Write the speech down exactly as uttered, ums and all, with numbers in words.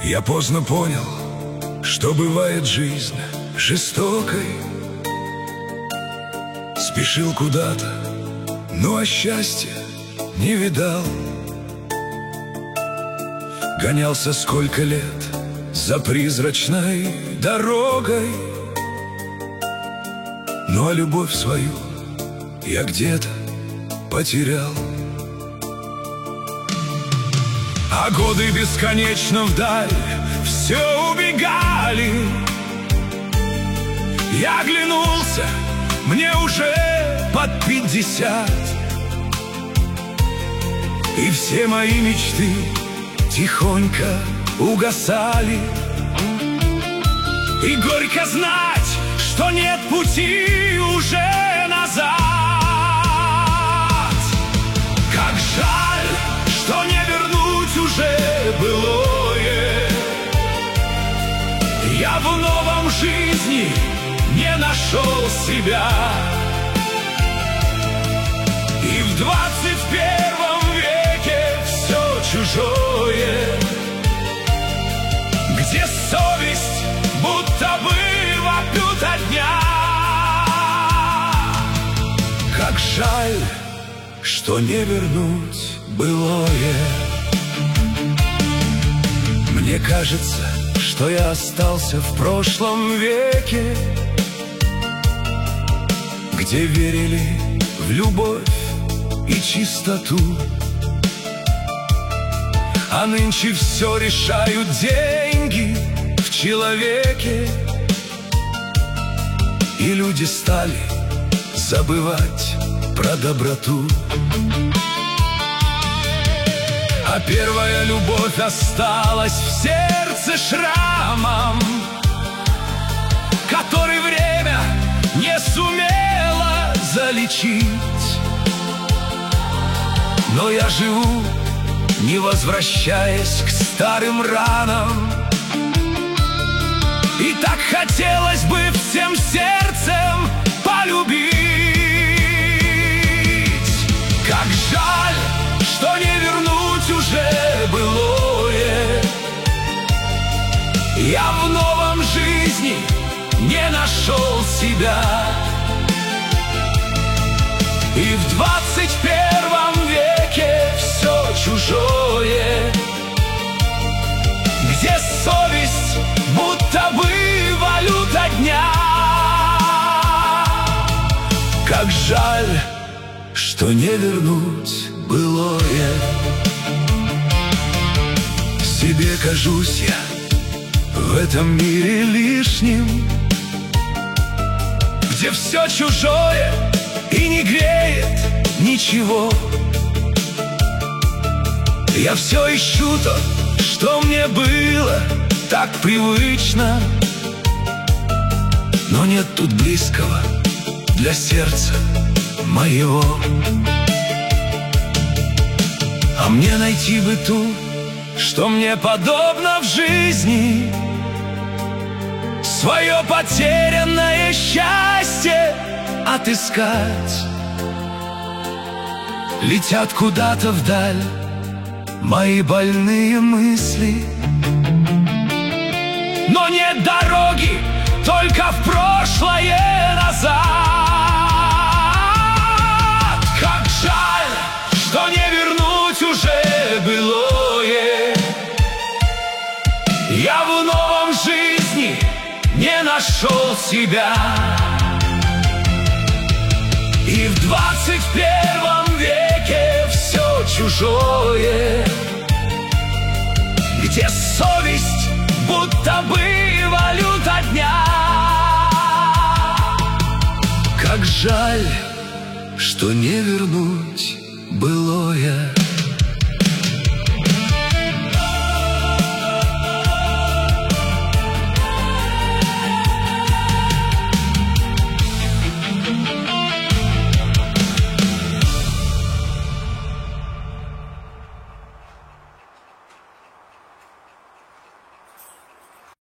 Я поздно понял, что бывает жизнь жестокой. Спешил куда-то, но а счастья не видал. Гонялся сколько лет за призрачной дорогой, ну а любовь свою я где-то потерял. А годы бесконечно вдаль все убегали. Я оглянулся, мне уже под пятьдесят, и все мои мечты тихонько угасали. И горько знать, что нет пути уже назад. Как жаль, что не вернуть уже былое. Я в новом жизни не нашел себя. И в двадцать первом веке все чужое, где совесть будто бы вопит от дня. Как жаль, что не вернуть былое. Мне кажется, что я остался в прошлом веке, где верили в любовь и чистоту. А нынче все решают деньги в человеке, и люди стали забывать про доброту. А первая любовь осталась в сердце шрамом, который время не сумело залечить. Но я живу, не возвращаясь к старым ранам, и так хотелось бы всем сердцем полюбить. Как жаль, что не вернуть уже былое. Я в новом жизни не нашел себя. И в двадцать первом веке все чужое, где совесть будто бы валюта дня. Как жаль, что не вернуть былое. Себе кажусь я в этом мире лишним, где все чужое и не греет ничего. Я все ищу то, что мне было так привычно, но нет тут близкого для сердца моего. А мне найти бы ту, что мне подобно в жизни, свое потерянное счастье отыскать. Летят куда-то вдаль мои больные мысли, но нет дороги, только в прошлое назад. Как жаль, что не вернуть уже былое. Я в новом жизни не нашел себя. И в двадцать первом веке все чужое, где совесть будто бы валюта дня. Как жаль, что не вернуть былое.